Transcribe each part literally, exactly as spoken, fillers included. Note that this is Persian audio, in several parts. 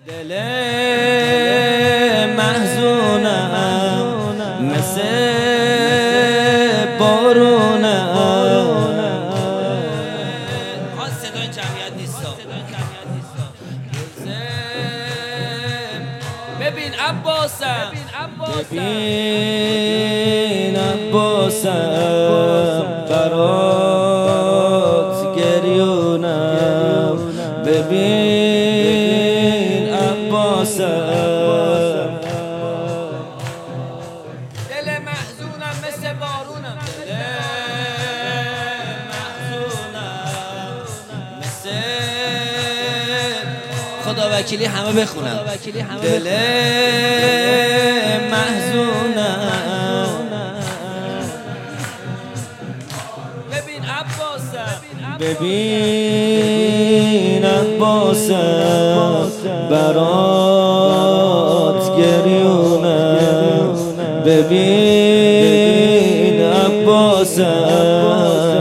دل محزونم مثل بارونم. آن صدای جمعیت نیستا. ببین عباسم ببین عباسم برات گریونم. ببین عباسم دل محزونم مثل بارونم. دل محزونم مثل خدا وکیلی همه بخونم. دل محزونم ببین عباسم ببین عباسم برات گریونم. ببین عباسم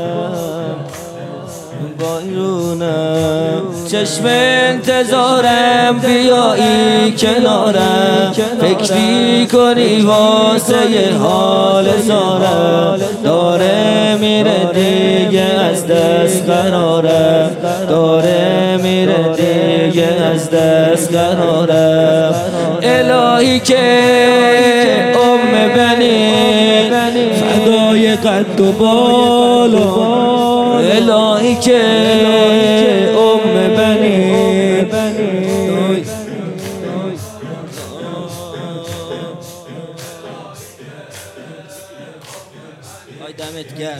بایونم. چشم انتظارم بیایی کنارم، فکری کنی واسه حال زارم. داره میره دیگه از دست قرارم، داره میره دیگه از دست قرارم. الهی که ام بنی فدای قد و بالا. الهی که ام بنی آی دمت گرم.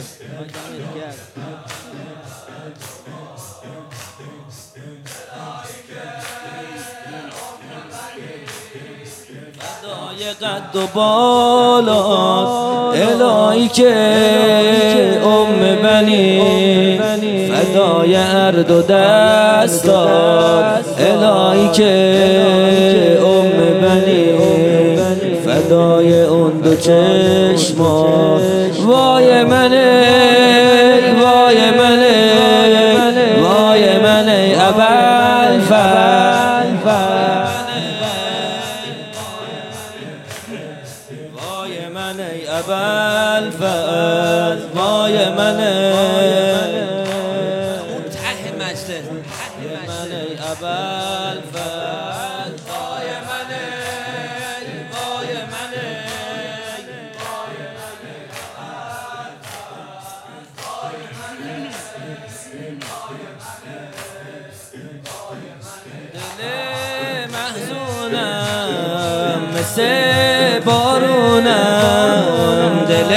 فدای قد و بالات. الهی که ام بنی فدای ارد و دستات. الهی که ام بنی فدای اون دو چشمات. وای منه وای منه وای منه ابوالفضل. وای منه ابوالفضل وای منه اون ته مجلس. وای منه ابوالفضل وای منه وای منه دل محزونم مثل بارونم. دل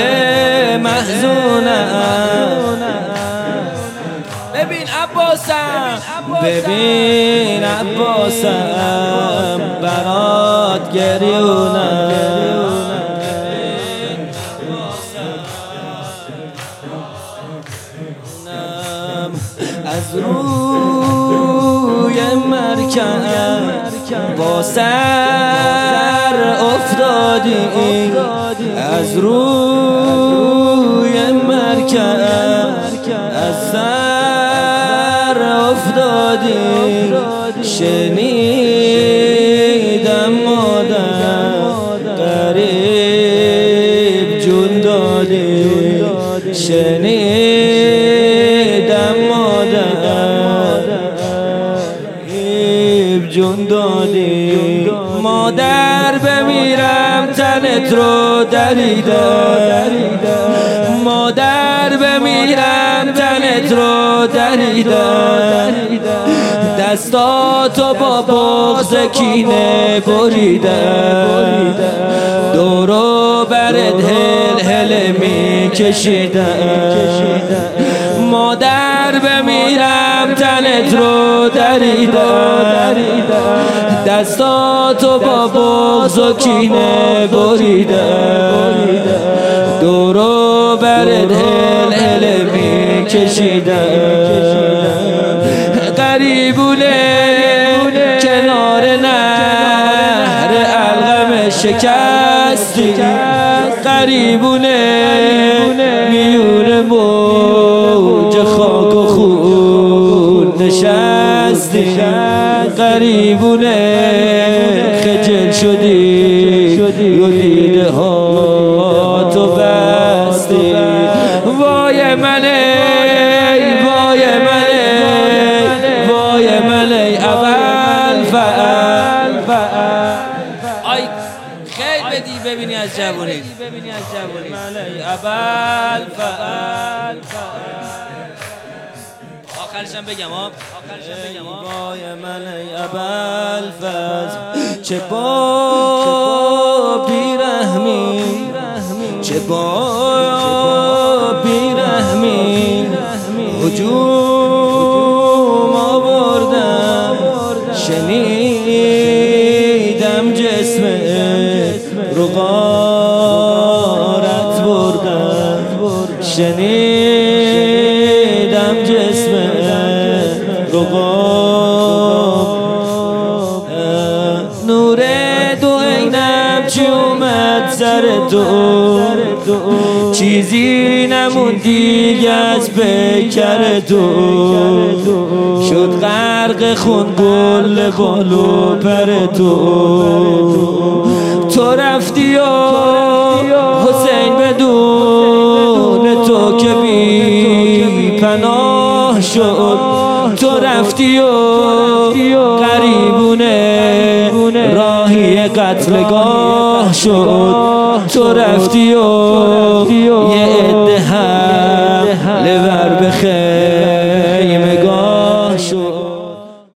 محزونم ببین عباسم ببین عباسم برات گریونم. از روی مرکب با سر افتادی. از روی مرکب از سر افتادی. شنیدم مادر غریب جون دادی. شنیدم مادر غریب جون دادی. مادر بمیرم تنت رو دریدم. مادر بمیرم تنت رو دریدم. دستاتو با بغض کینه بریدم. دورو برد هل هل می کشیدم. مادر بمیرم تنت رو دریدم. دستاتو با بغض و کینه بریدم. دورو برد هل هل می کشیدم. غریبونه کنار نهر الغم شکستی. غریبونه میون موج خاک و خون نشستی. غریبونه خجل شدی و دیده ها تو بستی. وای منه وای منه وای منه اول فعل آی خیلی بدی ببینی از جوونی منه اول فعل آخرشم بگم ها آخرشم بگم ها وای منه اول فعل چه با بیرحمی چه با بیرحمی هجوم آوردم شنیدم جسم رو غارت بردم شنیدم جسم رو غارت نور دو عینم چی اومد سر تو چیزی نمون دیگه از پیکر تو شد غرق خون گل بالو پر تو تو رفتی و حسین بدون تو که بی پناه شد تو رفتی و غریبونه راهی قتلگاه شد تو رفتی و یه عده